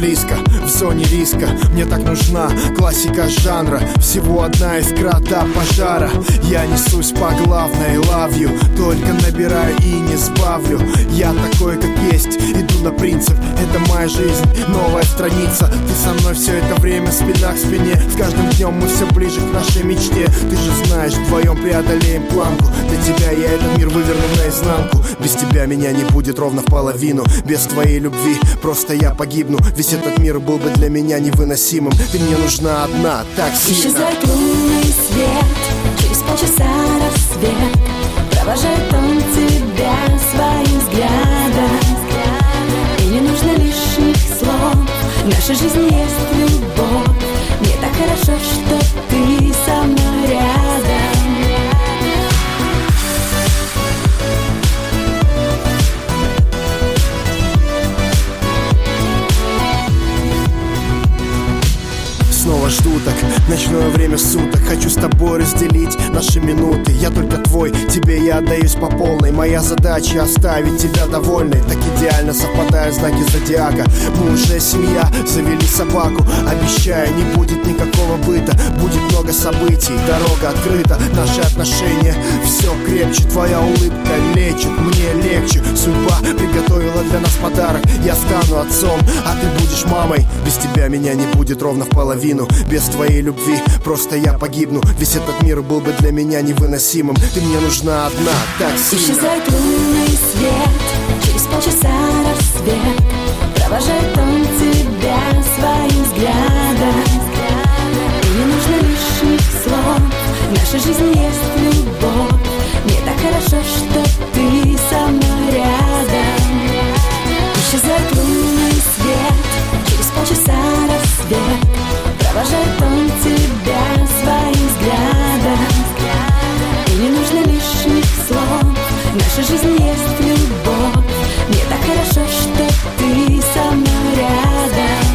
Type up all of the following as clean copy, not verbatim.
близко, в зоне риска. Мне так нужна классика жанра, всего одна искра до пожара. Я несусь по главной, love you, только набираю и не сбавлю. Я такой, как есть, иду на принцип, это моя жизнь, новая страница. Ты со мной все это время, спина к спине. С каждым днем мы все ближе к нашей мечте. Ты же знаешь, вдвоем преодолеем планку. Для тебя я этот мир выверну наизнанку. Без тебя меня не будет ровно в половину. Без твоей любви просто я погибну. Весь этот мир был бы для меня невыносимым. Ты мне нужна одна, так сильно. Исчезает лунный свет, через полчаса рассвет. Провожает он тебя своим взглядом. И не нужно лишних слов, в нашей жизни есть любовь. Мне так хорошо, что ты со мной рядом. Снова жду так, ночное время суток. Хочу с тобой разделить наши минуты. Я только твой, тебе я отдаюсь по полной. Моя задача оставить тебя довольной. Так идеально совпадают знаки зодиака. Мы уже семья, завели собаку. Обещаю, не будет никакого быта. Будет много событий, дорога открыта. Наши отношения все крепче. Твоя улыбка лечит, мне легче. Судьба приготовила для нас подарок. Я стану отцом, а ты будешь мамой. Без тебя меня не будет ровно в половину. Без твоей любви просто я погибну. Весь этот мир был бы для меня невыносимым. Ты мне нужна одна, так сильно. Исчезает лунный свет, через полчаса рассвет. Провожает он тебя своим взглядом. И не нужно лишних слов, в нашей жизни есть любовь. Мне так хорошо, что ты со мной рядом. Исчезает лунный свет, через полчаса рассвет. Провожает он тебя своим взглядом. И не нужно лишних слов, в нашей жизни есть любовь. Мне так хорошо, что ты со мной рядом.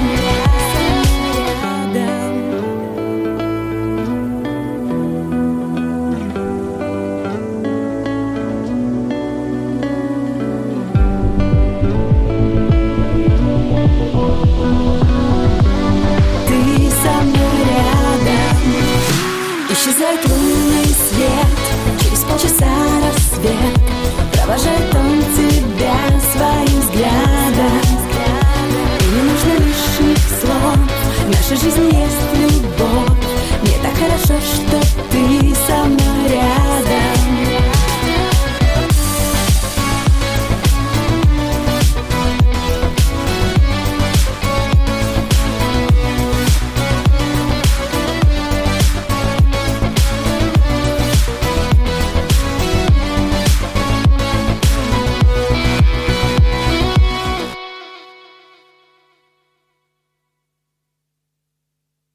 Исчезает лунный свет, через полчаса рассвет. Провожает он тебя своим взглядом. И не нужно лишних слов, в нашей жизни есть любовь. Мне так хорошо, что ты со